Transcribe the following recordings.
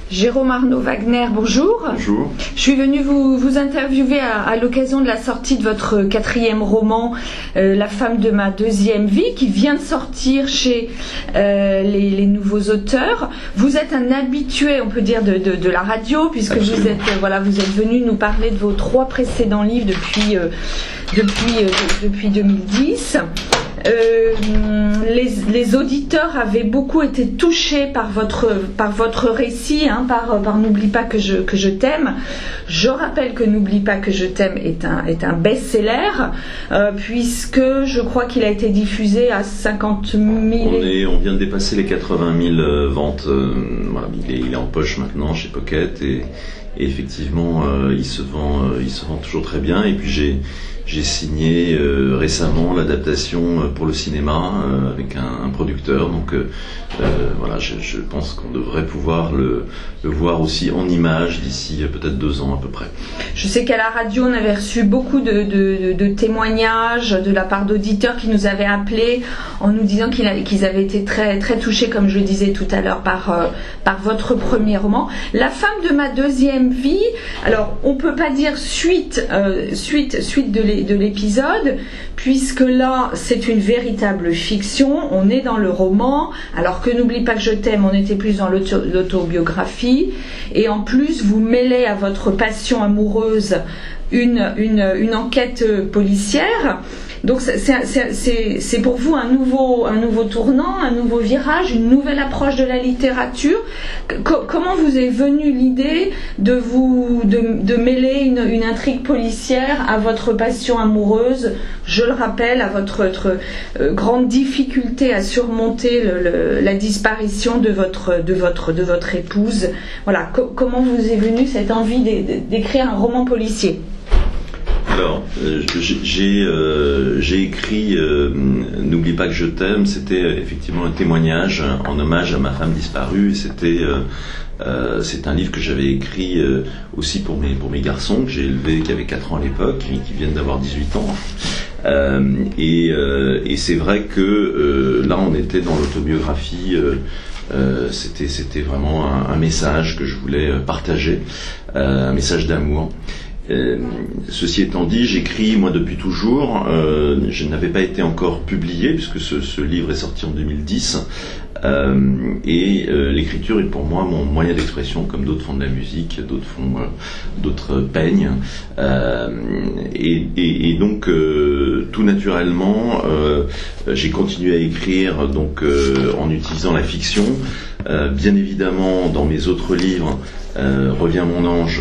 Jérôme Arnaud Wagner, bonjour. Bonjour. Je suis venue vous interviewer à l'occasion de la sortie de votre 4e roman, La femme de ma deuxième vie, qui vient de sortir chez les nouveaux auteurs. Vous êtes un habitué, on peut dire, de la radio, puisque vous êtes venu nous parler de vos 3 précédents livres depuis 2010. Les auditeurs avaient beaucoup été touchés par votre récit, par N'oublie pas que je t'aime. Je rappelle que N'oublie pas que je t'aime est un best-seller, puisque je crois qu'il a été diffusé à 50 000. On vient de dépasser les 80 000 ventes. Il est en poche maintenant chez Pocket et effectivement il se vend toujours très bien. Et puis j'ai signé récemment l'adaptation pour le cinéma avec un producteur, donc je pense qu'on devrait pouvoir le voir aussi en images d'ici peut-être 2 ans à peu près. Je sais qu'à la radio on avait reçu beaucoup de témoignages de la part d'auditeurs qui nous avaient appelés en nous disant qu'ils avaient été très, très touchés, comme je le disais tout à l'heure, par votre premier roman. La femme de ma deuxième vie, alors on peut pas dire suite de l'épisode, puisque là c'est une véritable fiction, on est dans le roman, alors que N'oublie pas que je t'aime, on était plus dans l'autobiographie, et en plus vous mêlez à votre passion amoureuse une enquête policière. Donc c'est pour vous un nouveau tournant, un nouveau virage, une nouvelle approche de la littérature. Comment vous est venue l'idée de mêler une intrigue policière à votre passion amoureuse, je le rappelle, à votre grande difficulté à surmonter la disparition de votre épouse. Voilà, comment vous est venue cette envie d'écrire un roman policier? Alors, j'ai écrit N'oublie pas que je t'aime. C'était effectivement un témoignage en hommage à ma femme disparue. C'est un livre que j'avais écrit aussi pour mes garçons que j'ai élevés, qui avaient 4 ans à l'époque, qui viennent d'avoir 18 ans. Et c'est vrai que là, on était dans l'autobiographie. C'était vraiment un message que je voulais partager, un message d'amour. Ceci étant dit, j'écris moi depuis toujours. Je n'avais pas été encore publié puisque ce livre est sorti en 2010. L'écriture est pour moi mon moyen d'expression, comme d'autres font de la musique, d'autres peignent. Donc tout naturellement, j'ai continué à écrire donc en utilisant la fiction. Bien évidemment, dans mes autres livres, Reviens mon ange,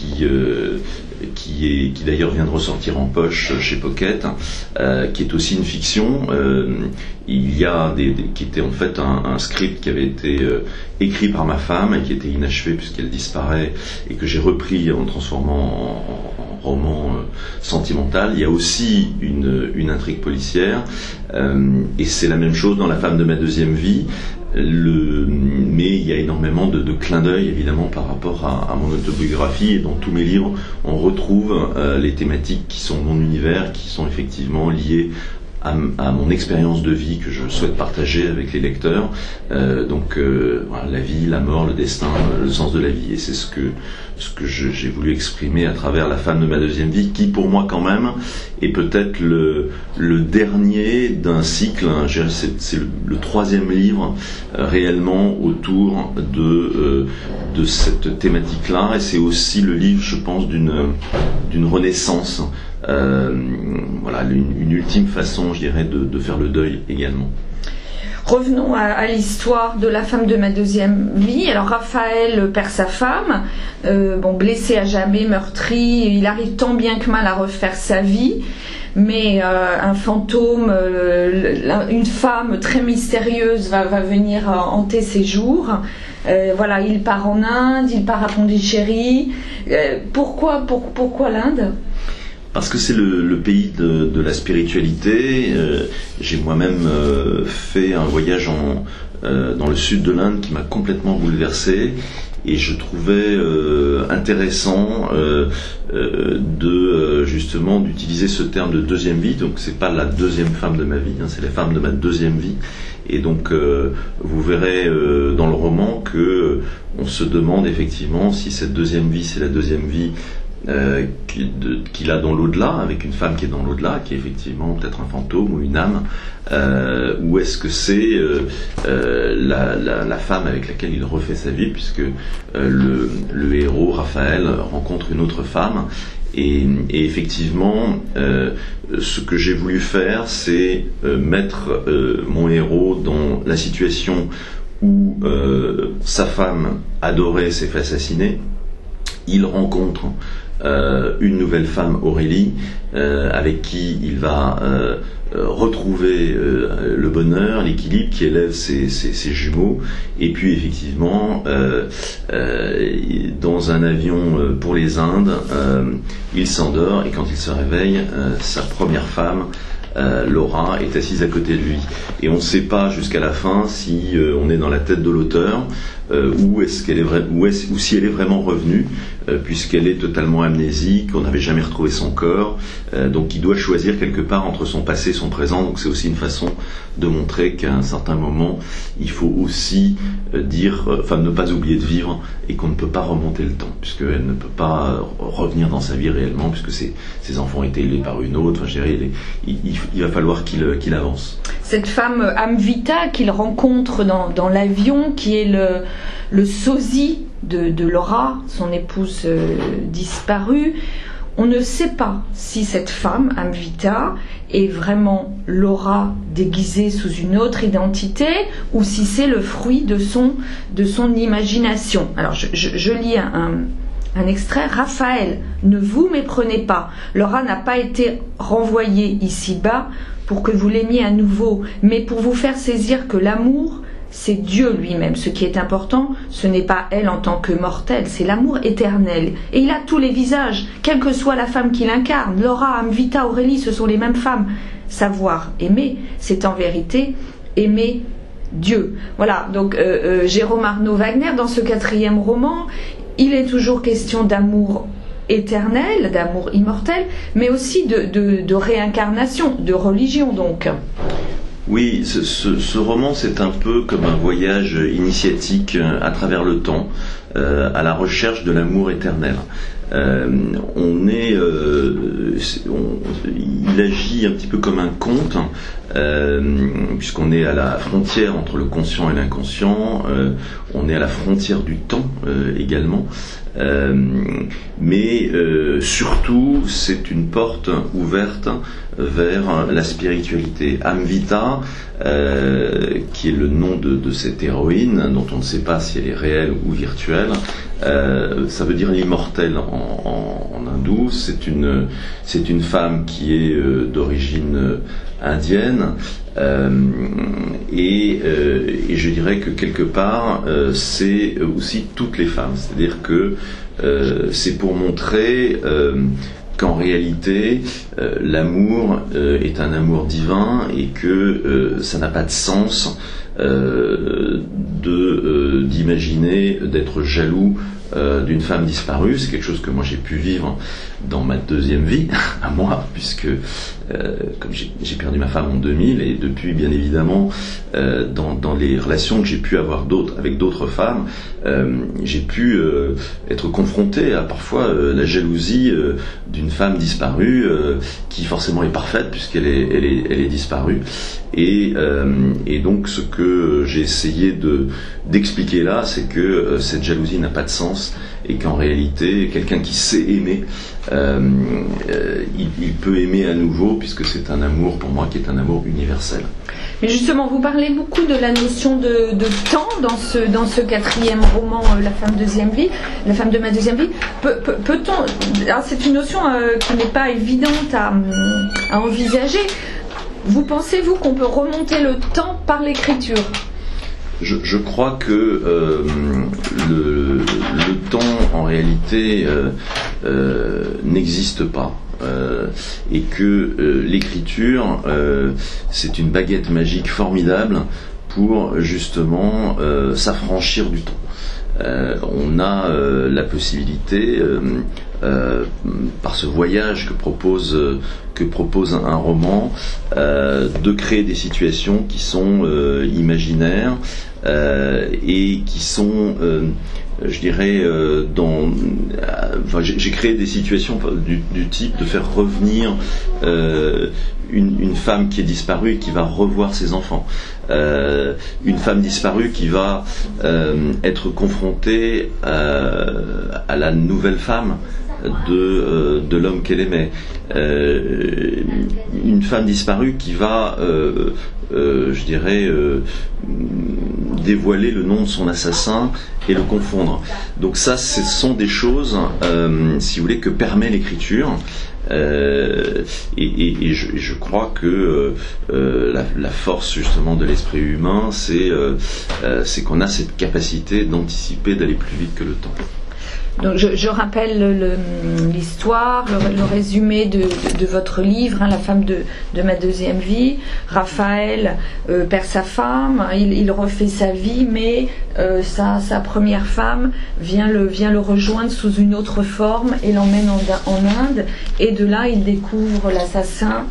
qui d'ailleurs vient de ressortir en poche chez Pocket, qui est aussi une fiction. Il y a qui était en fait un script qui avait été écrit par ma femme et qui était inachevé puisqu'elle disparaît, et que j'ai repris en transformant en roman sentimental. Il y a aussi une intrigue policière, et c'est la même chose dans La femme de ma deuxième vie. Mais il y a énormément de clins d'œil évidemment par rapport à mon autobiographie, et dans tous mes livres on retrouve les thématiques qui sont mon univers, qui sont effectivement liées à mon expérience de vie que je souhaite partager avec les lecteurs. La vie, la mort, le destin, le sens de la vie, et c'est ce que j'ai voulu exprimer à travers La femme de ma deuxième vie, qui pour moi quand même est peut-être le dernier d'un cycle. C'est le 3e livre réellement autour de cette thématique-là, et c'est aussi le livre, je pense, d'une renaissance. Une ultime façon, je dirais, de faire le deuil également. Revenons à l'histoire de La femme de ma deuxième vie. Alors Raphaël perd sa femme, blessé à jamais, meurtri. Il arrive tant bien que mal à refaire sa vie, mais un fantôme, une femme très mystérieuse va venir hanter ses jours. Il part en Inde, il part à Pondichéry. Pourquoi l'Inde ? Parce que c'est le pays de la spiritualité. J'ai moi-même fait un voyage dans le sud de l'Inde qui m'a complètement bouleversé, et je trouvais intéressant justement d'utiliser ce terme de deuxième vie. Donc c'est pas la deuxième femme de ma vie, c'est la femme de ma deuxième vie. Et donc vous verrez dans le roman que on se demande effectivement si cette deuxième vie, c'est la deuxième vie qu'il a dans l'au-delà, avec une femme qui est dans l'au-delà, qui est effectivement peut-être un fantôme ou une âme, ou est-ce que c'est la femme avec laquelle il refait sa vie, puisque le héros, Raphaël, rencontre une autre femme. Et effectivement, ce que j'ai voulu faire, c'est mettre mon héros dans la situation où sa femme adorée s'est fait assassiner. Il rencontre une nouvelle femme, Aurélie, avec qui il va retrouver le bonheur, l'équilibre, qui élève ses jumeaux. Et puis effectivement, dans un avion pour les Indes, il s'endort, et quand il se réveille, sa première femme, Laura, est assise à côté de lui. Et on ne sait pas jusqu'à la fin si on est dans la tête de l'auteur, ou si elle est vraiment revenue, puisqu'elle est totalement amnésique, on n'avait jamais retrouvé son corps, donc il doit choisir quelque part entre son passé et son présent. Donc c'est aussi une façon de montrer qu'à un certain moment il faut aussi ne pas oublier de vivre, et qu'on ne peut pas remonter le temps, puisqu'elle ne peut pas revenir dans sa vie réellement, puisque ses enfants ont été élevés par une autre. Enfin, je dirais, il va falloir qu'il avance. Cette femme Amvita qu'il rencontre dans l'avion, qui est le sosie de Laura, son épouse disparue, on ne sait pas si cette femme, Amvita, est vraiment Laura déguisée sous une autre identité, ou si c'est le fruit de son imagination. Alors je lis un extrait. Raphaël, ne vous méprenez pas. Laura n'a pas été renvoyée ici-bas pour que vous l'aimiez à nouveau, mais pour vous faire saisir que l'amour, c'est Dieu lui-même. Ce qui est important, ce n'est pas elle en tant que mortelle, c'est l'amour éternel. Et il a tous les visages, quelle que soit la femme qu'il incarne. Laura, Amvita, Aurélie, ce sont les mêmes femmes. Savoir aimer, c'est en vérité aimer Dieu. Voilà, donc Jérôme Arnaud Wagner, dans ce 4e roman, il est toujours question d'amour éternel, d'amour immortel, mais aussi de réincarnation, de religion donc. Oui, ce roman, c'est un peu comme un voyage initiatique à travers le temps, à la recherche de l'amour éternel. Il agit un petit peu comme un conte, puisqu'on est à la frontière entre le conscient et l'inconscient, on est à la frontière du temps également, mais surtout c'est une porte ouverte vers la spiritualité. Amvita, qui est le nom de cette héroïne, dont on ne sait pas si elle est réelle ou virtuelle, ça veut dire l'immortel en hindou. C'est une femme qui est d'origine indienne, et je dirais que quelque part c'est aussi toutes les femmes, c'est-à-dire que c'est pour montrer qu'en réalité l'amour est un amour divin, et que ça n'a pas de sens d'imaginer d'être jaloux d'une femme disparue. C'est quelque chose que moi j'ai pu vivre dans ma deuxième vie à moi, puisque comme j'ai perdu ma femme en 2000, et depuis, bien évidemment, dans les relations que j'ai pu avoir avec d'autres femmes, j'ai pu être confronté à parfois la jalousie d'une femme disparue, qui forcément est parfaite puisqu'elle est disparue. Et donc ce que j'ai essayé d'expliquer là, c'est que cette jalousie n'a pas de sens, et qu'en réalité quelqu'un qui sait aimer, il peut aimer à nouveau, puisque c'est un amour, pour moi, qui est un amour universel. Mais justement, vous parlez beaucoup de la notion de temps dans ce 4e roman, La femme de ma deuxième vie. Peut-on, alors c'est une notion qui n'est pas évidente à envisager. Vous pensez-vous qu'on peut remonter le temps par l'écriture ? Je crois que le temps, en réalité, n'existe pas. Et que l'écriture, c'est une baguette magique formidable pour justement s'affranchir du temps. On a la possibilité par ce voyage que propose un roman, de créer des situations qui sont imaginaires et qui sont je dirais j'ai créé des situations du type de faire revenir une femme qui est disparue et qui va revoir ses enfants, une femme disparue qui va être confrontée à la nouvelle femme de l'homme qu'elle aimait, une femme disparue qui va je dirais dévoiler le nom de son assassin et le confondre. Donc ça, ce sont des choses si vous voulez que permet l'écriture, et je crois que la force justement de l'esprit humain, c'est qu'on a cette capacité d'anticiper, d'aller plus vite que le temps. Donc je rappelle l'histoire, le résumé de votre livre, La femme de ma deuxième vie. Raphaël perd sa femme, il refait sa vie, mais sa première femme vient le rejoindre sous une autre forme et l'emmène en Inde, et de là il découvre l'assassin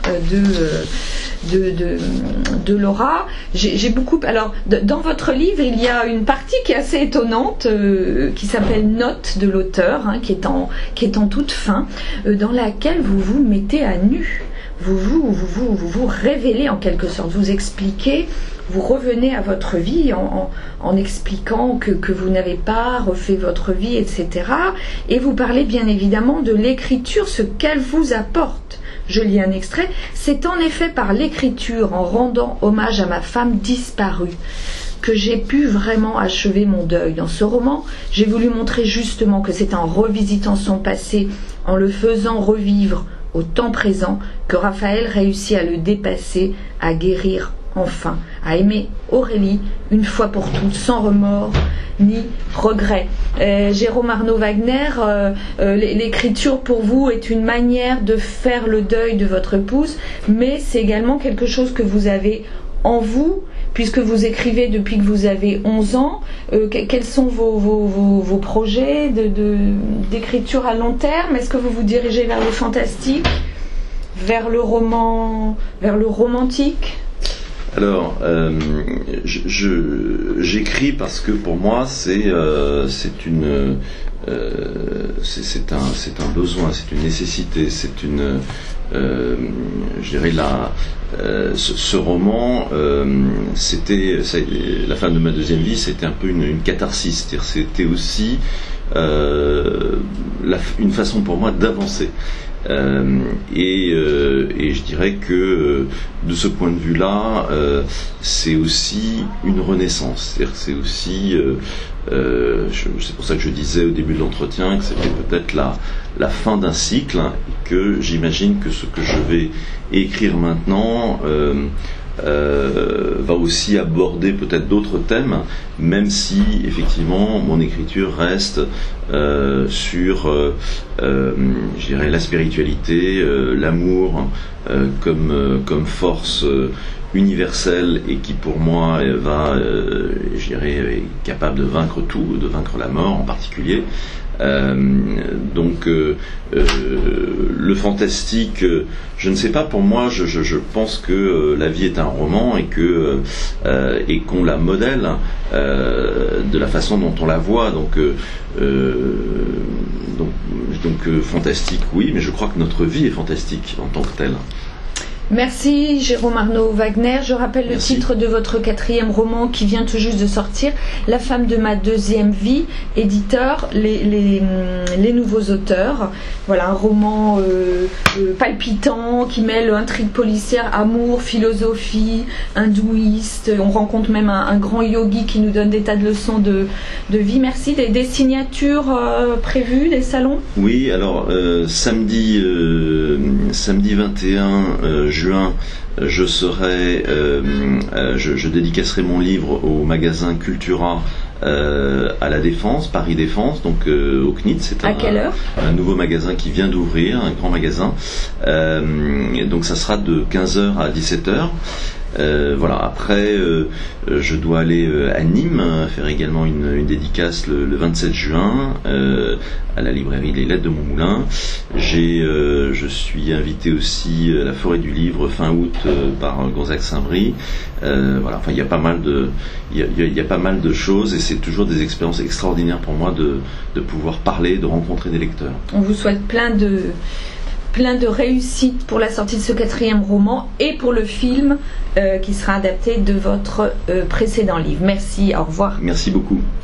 de Laura. J'ai beaucoup. Alors, dans votre livre, il y a une partie qui est assez étonnante, qui s'appelle Notes de l'auteur, qui est en toute fin, dans laquelle vous vous mettez à nu. Vous révélez en quelque sorte, vous expliquez, vous revenez à votre vie en expliquant que vous n'avez pas refait votre vie, etc. Et vous parlez bien évidemment de l'écriture, ce qu'elle vous apporte. Je lis un extrait. C'est en effet par l'écriture, en rendant hommage à ma femme disparue, que j'ai pu vraiment achever mon deuil. Dans ce roman, j'ai voulu montrer justement que c'est en revisitant son passé, en le faisant revivre au temps présent, que Raphaël réussit à le dépasser, à guérir enfin, à aimer Aurélie une fois pour toutes, sans remords ni regret. Jérôme Arnaud Wagner, l'écriture pour vous est une manière de faire le deuil de votre épouse, mais c'est également quelque chose que vous avez en vous, puisque vous écrivez depuis que vous avez 11 ans. Quels sont vos projets d'écriture à long terme? Est-ce que vous vous dirigez vers le fantastique, vers le roman, vers le romantique? Alors, j'écris parce que pour moi c'est un besoin, c'est une nécessité, c'est une je dirais ce roman, c'était La femme de ma deuxième vie, c'était un peu une catharsis, c'est-à-dire c'était aussi une façon pour moi d'avancer. Et je dirais que de ce point de vue-là, c'est aussi une renaissance. C'est-à-dire que c'est aussi, c'est pour ça que je disais au début de l'entretien que c'était peut-être la fin d'un cycle, et que j'imagine que ce que je vais écrire maintenant va aussi aborder peut-être d'autres thèmes, même si effectivement mon écriture reste sur je dirais la spiritualité, l'amour comme force universelle, et qui pour moi je dirais, est capable de vaincre tout, de vaincre la mort en particulier. Donc le fantastique, je ne sais pas, pour moi je pense que la vie est un roman, et qu'on la modèle de la façon dont on la voit, donc fantastique oui, mais je crois que notre vie est fantastique en tant que telle. Merci Jérôme Arnaud Wagner. Je rappelle le titre de votre 4e roman qui vient tout juste de sortir, La femme de ma deuxième vie, éditeur les nouveaux auteurs. Voilà, un roman palpitant qui mêle intrigue policière, amour, philosophie, hindouiste. On rencontre même un grand yogi qui nous donne des tas de leçons de vie. Merci. Des signatures prévues, des salons? Oui, alors samedi 21 juin, je dédicacerai mon livre au magasin Cultura à la Défense, Paris Défense, donc au CNIT. C'est un nouveau magasin qui vient d'ouvrir, un grand magasin. Donc ça sera de 15h à 17h. Voilà. Après, je dois aller à Nîmes faire également une dédicace le 27 juin à la librairie Les Lettres de Montmoulin. Je suis invité aussi à la Forêt du Livre fin août par Gonzague Saint-Brie. Voilà. Enfin, il y a pas mal de choses, et c'est toujours des expériences extraordinaires pour moi de pouvoir parler, de rencontrer des lecteurs. On vous souhaite plein de réussite pour la sortie de ce 4e roman et pour le film qui sera adapté de votre précédent livre. Merci, au revoir. Merci beaucoup.